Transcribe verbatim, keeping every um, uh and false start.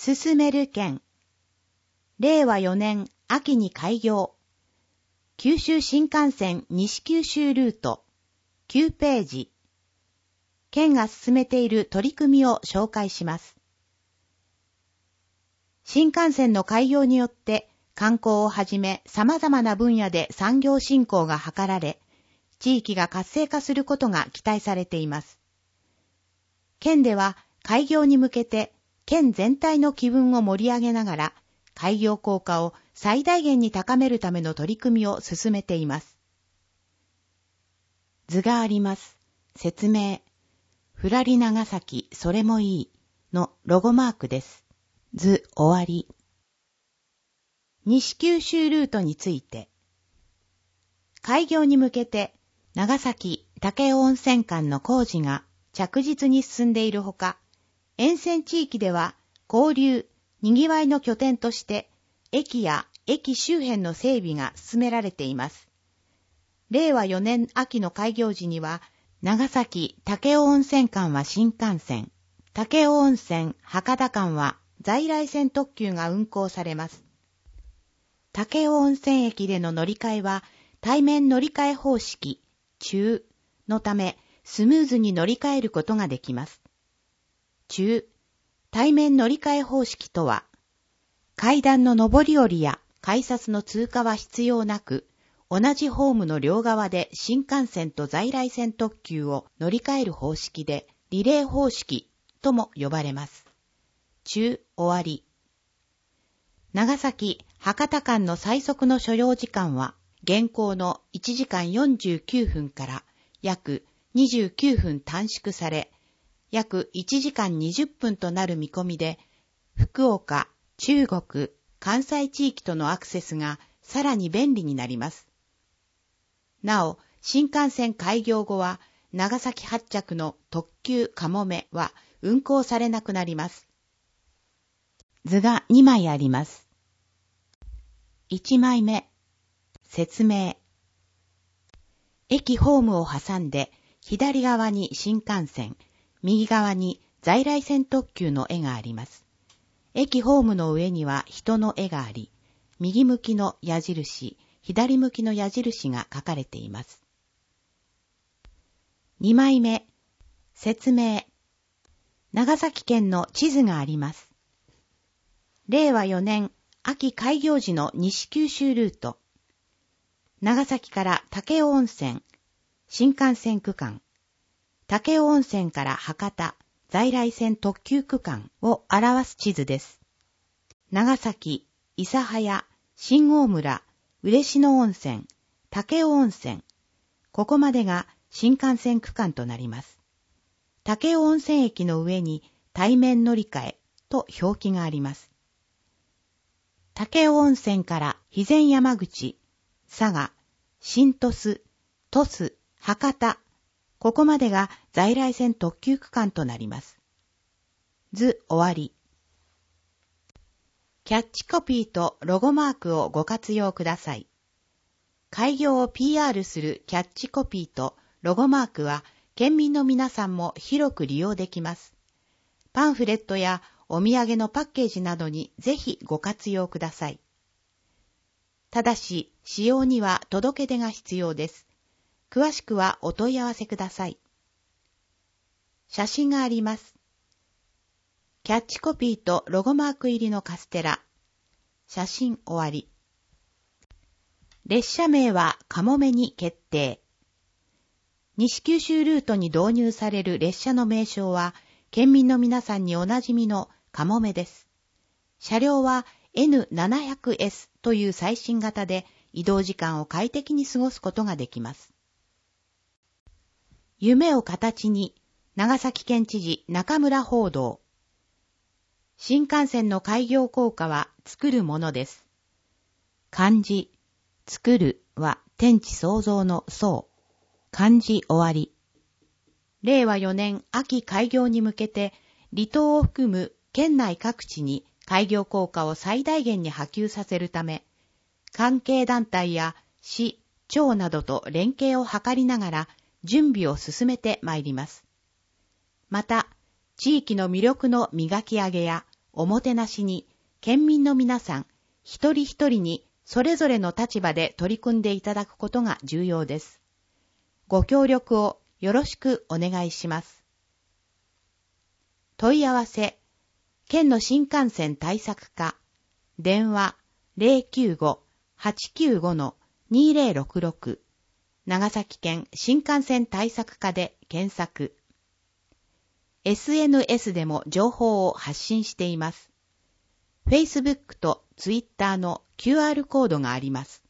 進める県。れいわよねん秋に開業。九州新幹線西九州ルート。きゅうページ。県が進めている取り組みを紹介します。新幹線の開業によって観光をはじめ様々な分野で産業振興が図られ、地域が活性化することが期待されています。県では開業に向けて県全体の気分を盛り上げながら、開業効果を最大限に高めるための取り組みを進めています。図があります。説明。ふらり長崎それもいいのロゴマークです。図終わり。西九州ルートについて。開業に向けて長崎武雄温泉間の工事が着実に進んでいるほか、沿線地域では交流、にぎわいの拠点として駅や駅周辺の整備が進められています。れいわよねん秋の開業時には、長崎武雄温泉間は新幹線、武雄温泉博多間は在来線特急が運行されます。武雄温泉駅での乗り換えは対面乗り換え方式、中のためスムーズに乗り換えることができます。中、対面乗り換え方式とは、階段の上り下りや改札の通過は必要なく、同じホームの両側で新幹線と在来線特急を乗り換える方式で、リレー方式とも呼ばれます。中、終わり。長崎、博多間の最速の所要時間は、現行のいちじかんよんじゅうきゅうふんから約にじゅうきゅうふん短縮され、約いちじかんにじゅっぷんとなる見込みで、福岡、中国、関西地域とのアクセスがさらに便利になります。なお、新幹線開業後は、長崎発着の特急かもめは運行されなくなります。図がにまいあります。いちまいめ、説明。駅ホームを挟んで、左側に新幹線、右側に在来線特急の絵があります。駅ホームの上には人の絵があり、右向きの矢印、左向きの矢印が書かれています。にまいめ、説明。長崎県の地図があります。れいわよねん秋開業時の西九州ルート。長崎から武雄温泉、新幹線区間。武雄温泉から博多、在来線特急区間を表す地図です。長崎、諫早、新大村、嬉野温泉、武雄温泉。ここまでが新幹線区間となります。武雄温泉駅の上に対面乗り換えと表記があります。武雄温泉から肥前山口、佐賀、新鳥栖、鳥栖、博多。ここまでが在来線特急区間となります。図終わり。キャッチコピーとロゴマークをご活用ください。開業を ピーアール するキャッチコピーとロゴマークは県民の皆さんも広く利用できます。パンフレットやお土産のパッケージなどにぜひご活用ください。ただし、使用には届け出が必要です。詳しくはお問い合わせください。写真があります。キャッチコピーとロゴマーク入りのカステラ。写真終わり。列車名はかもめに決定。西九州ルートに導入される列車の名称は、県民の皆さんにおなじみのかもめです。車両は エヌななひゃくエス という最新型で移動時間を快適に過ごすことができます。夢を形に、長崎県知事中村報道。新幹線の開業効果は作るものです。漢字、作るは天地創造の創。漢字終わり。れいわよねん秋開業に向けて、離島を含む県内各地に開業効果を最大限に波及させるため、関係団体や市、町などと連携を図りながら準備を進めてまいります。また、地域の魅力の磨き上げやおもてなしに、県民の皆さん、一人一人にそれぞれの立場で取り組んでいただくことが重要です。ご協力をよろしくお願いします。問い合わせ、県の新幹線対策課、電話 ゼロきゅうご はちきゅうご にゼロろくろく、長崎県新幹線対策課で検索。エスエヌエス でも情報を発信しています。Facebook と Twitter の キューアール コードがあります。